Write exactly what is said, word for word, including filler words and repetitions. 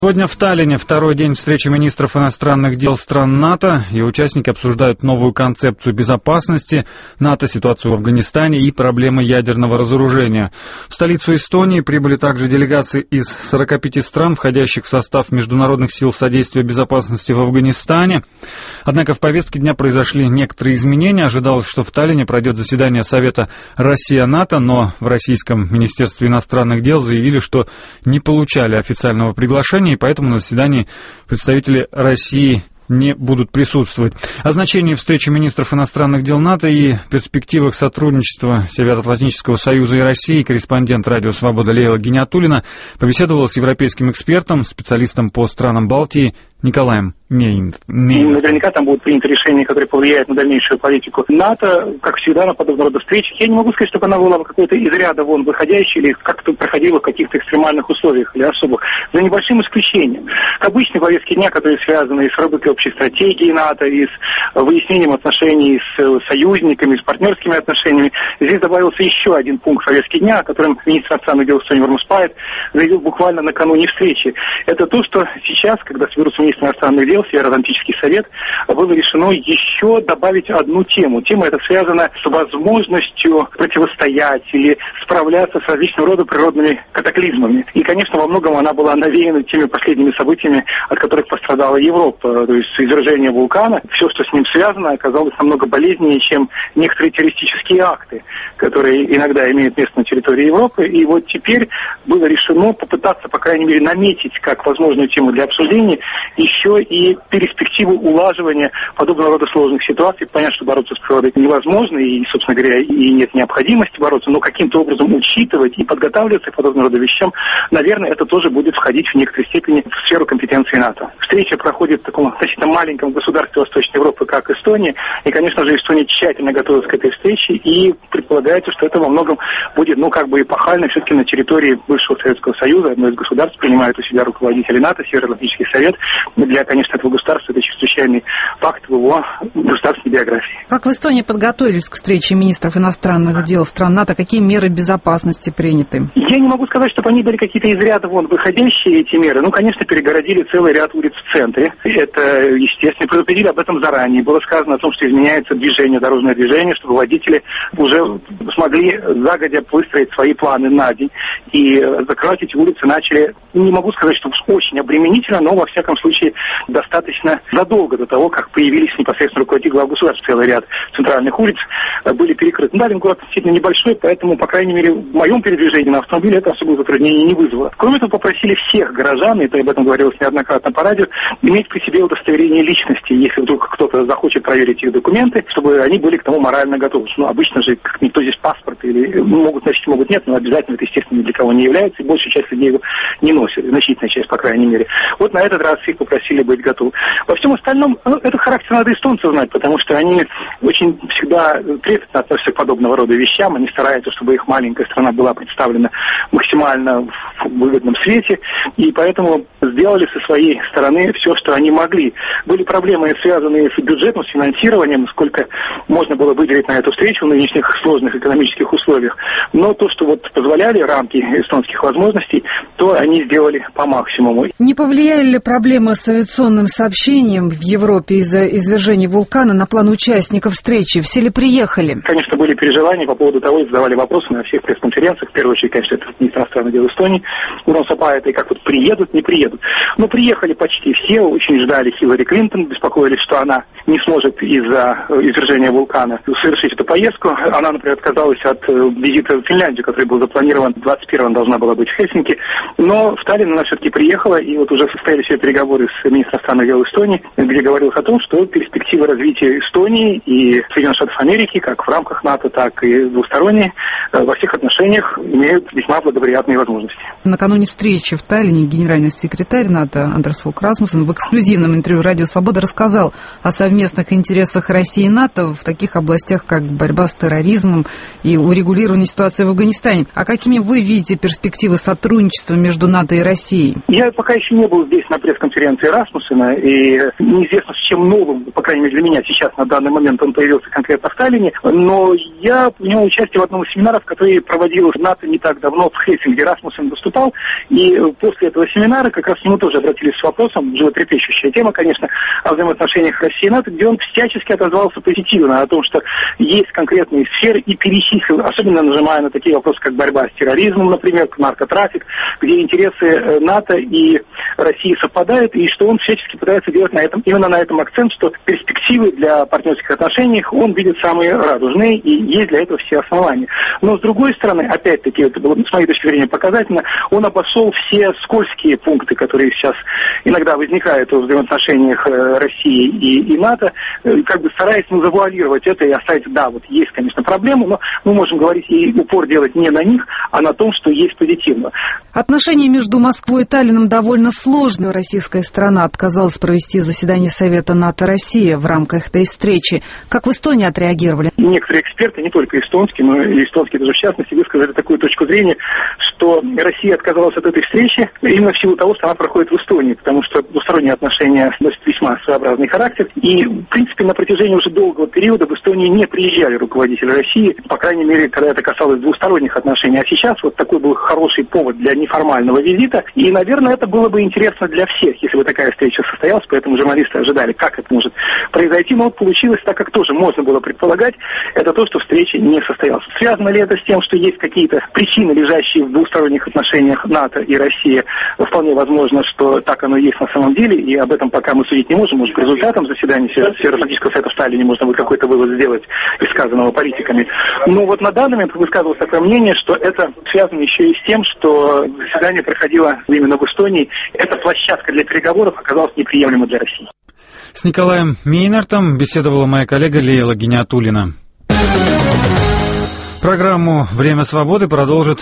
Сегодня в Таллине второй день встречи министров иностранных дел стран НАТО, и участники обсуждают новую концепцию безопасности НАТО, ситуацию в Афганистане и проблемы ядерного разоружения. В столицу Эстонии прибыли также делегации из сорока пяти стран, входящих в состав Международных сил содействия безопасности в Афганистане. Однако в повестке дня произошли некоторые изменения. Ожидалось, что в Таллине пройдет заседание Совета Россия-НАТО, но в Российском Министерстве иностранных дел заявили, что не получали официального приглашения, и поэтому на заседании представители России не будут присутствовать. О значении встречи министров иностранных дел НАТО и перспективах сотрудничества Североатлантического союза и России корреспондент Радио Свобода Лейла Гиниатуллина побеседовала с европейским экспертом, специалистом по странам Балтии Николаем Мейн. Наверняка там будут приняты решения, которые повлияют на дальнейшую политику НАТО, как всегда, на подобного рода встречах. Я не могу сказать, чтобы она была какой-то из ряда вон выходящей или как-то проходила в каких-то экстремальных условиях или особых, за небольшим исключением. К обычной повестке дня, которые связаны с работой общей стратегии НАТО и с выяснением отношений с союзниками, с партнерскими отношениями, здесь добавился еще один пункт повестки дня, о котором министр иностранных дел Эстонии Вармуспайт заявил буквально накануне встречи. Это то, что сейчас, когда соберутся министры иностранных дел, Североатлантический совет, было решено еще добавить одну тему. Тема эта связана с возможностью противостоять или справляться с различного рода природными катаклизмами. И, конечно, во многом она была навеяна теми последними событиями, от которых пострадала Европа. То есть извержение вулкана, все, что с ним связано, оказалось намного болезненнее, чем некоторые террористические акты, которые иногда имеют место на территории Европы. И вот теперь было решено попытаться, по крайней мере, наметить как возможную тему для обсуждения еще и перспективу улаживания подобного рода сложных ситуаций. Понятно, что бороться с природой невозможно, и, собственно говоря, и нет необходимости бороться, но каким-то образом учитывать и подготавливаться к подобного рода вещам, наверное, это тоже будет входить в некоторой степени в сферу компетенции НАТО. Встреча проходит в таком относительно маленьком государстве Восточной Европы, как Эстония, и, конечно же, Эстония тщательно готовилась к этой встрече, и предполагается, что это во многом будет, ну, как бы эпохально, все-таки на территории бывшего Советского Союза, одно из государств принимает у себя руководители НАТО, Североатлантический совет. Для, конечно, этого государства это чрезвычайный факт в его государственной биографии. Как в Эстонии подготовились к встрече министров иностранных дел стран НАТО? Какие меры безопасности приняты? Я не могу сказать, чтобы они были какие-то из ряда вон выходящие, эти меры. Ну, конечно, перегородили целый ряд улиц в центре. Это, естественно, предупредили об этом заранее. Было сказано о том, что изменяется движение, дорожное движение, чтобы водители уже смогли загодя выстроить свои планы на день. И закрывать эти улицы начали, не могу сказать, что очень обременительно, но, во всяком случае, достаточно задолго до того, как появились непосредственно руководители глав государств. Целый ряд центральных улиц были перекрыты. Далее город относительно небольшой, поэтому, по крайней мере, в моем передвижении на автомобиле это особых затруднений не вызвало. Кроме того, попросили всех горожан, и об этом говорилось неоднократно по радио, иметь при себе удостоверение личности, если вдруг кто-то захочет проверить их документы, чтобы они были к тому морально готовы. Ну, обычно же как никто здесь паспорт или могут носить, могут нет, но обязательно это, естественно, ни для кого не является, и большая часть людей его не носит, значительная часть, по крайней мере. Вот на этот раз их попросили быть готовы. Во всем остальном, ну, этот характер надо эстонцев знать, потому что они очень всегда трепетно относятся к подобного рода вещам, они стараются, чтобы их маленькая страна была представлена максимально в выгодном свете, и поэтому сделали со своей стороны все, что они могли. Были проблемы, связанные с бюджетом, с финансированием, сколько можно было выделить на эту встречу в нынешних сложных экономических условиях. Но то, что вот позволяли рамки эстонских возможностей, то они сделали по максимуму. Не повлияли ли проблемы с авиационным сообщением в Европе из-за извержения вулкана на план участников встречи? Все ли приехали? Конечно, были переживания по поводу того, и задавали вопросы на всех пресс-конференциях. В первую очередь, конечно, это министр иностранных дел Эстонии, Урон Сапаэт, и как вот приедут, не приедут. Но приехали почти все, очень ждали Хиллари Клинтон, беспокоились, что она не сможет из-за извержения вулкана совершить эту поездку. Она, например, отказалась от визита в Финляндию, который был запланирован, двадцать первого должна была быть в Хельсинки. Но в Таллин она все-таки приехала, и вот уже состоялись все переговоры с министром иностранных дел Эстонии, где говорилось о том, что перспективы развития Эстонии и Соединенных Штатов Америки, как в рамках НАТО, так и двусторонние, во всех отношениях имеют весьма благоприятные возможности. Накануне встречи в Таллине генеральный секретарь НАТО Андерс Фог Расмуссен в эксклюзивном интервью «Радио Свобода» рассказал о совместных интересах России и НАТО в таких областях, как борьба с терроризмом и урегулирование ситуации в Афганистане. А какими вы видите перспективы сотрудничества между НАТО и Россией? Я пока еще не был здесь на пресс-конференции Расмуссена, и неизвестно, с чем новым, по крайней мере для меня сейчас на данный момент он появился конкретно в Таллине, но Я принял участие в одном из семинаров, который проводил НАТО не так давно в Хельсинки, где Расмуссен выступал, и после этого семинара как раз к нему тоже обратились с вопросом, животрепещущая тема, конечно, о взаимоотношениях России и НАТО, где он всячески отозвался позитивно о том, что есть конкретные сферы, и перечислил, особенно нажимая на такие вопросы, как борьба с терроризмом, например, наркотрафик, где интересы НАТО и России совпадают, и что он всячески пытается делать на этом, именно на этом акцент, что перспективы для партнерских отношений он видит самые радужные, и есть для этого все основания. Но, с другой стороны, опять-таки, это было, с моей точки зрения, показательно, он обошел все скользкие пункты, которые сейчас иногда возникают в взаимоотношениях России и, и НАТО, как бы стараясь ну, завуалировать это и оставить, да, вот есть, конечно, проблемы, но мы можем говорить и упор делать не на них, а на том, что есть позитивно. Отношения между Москвой и Таллином довольно сложные. Российская сторона отказалась провести заседание Совета НАТО-Россия в рамках этой встречи. Как в Эстонии отреагировали? Некоторые эксперты, не только эстонские, но и эстонские тоже в частности, высказали такую точку зрения, что Россия отказалась от этой встречи именно в силу того, что она проходит в Эстонии, потому что двусторонние отношения носят весьма своеобразный характер. И, в принципе, на протяжении уже долгого периода в Эстонию не приезжали руководители России, по крайней мере, когда это касалось двусторонних отношений. А сейчас вот такой был хороший повод для неформального визита. И, наверное, это было бы интересно для всех, если бы такая встреча состоялась, поэтому журналисты ожидали, как это может произойти. Но вот получилось так, как тоже можно было предполагать, это то, что встреча не состоялась. Связано ли это с тем, что есть какие-то причины, лежащие в двусторонних отношениях НАТО и России? Вполне возможно, что так оно и есть на самом деле, и об этом пока мы судить не можем. Может, по результатам заседания Североатлантического совета в Таллине можно будет какой-то вывод сделать из сказанного политиками. Но вот на данный момент высказывалось такое мнение, что это связано еще и с тем, что заседание проходило именно в Эстонии. Эта площадка для переговоров оказалась неприемлема для России. С Николаем Мейнартом беседовала моя коллега Лейла Гиниатуллина. Программу «Время свободы» продолжит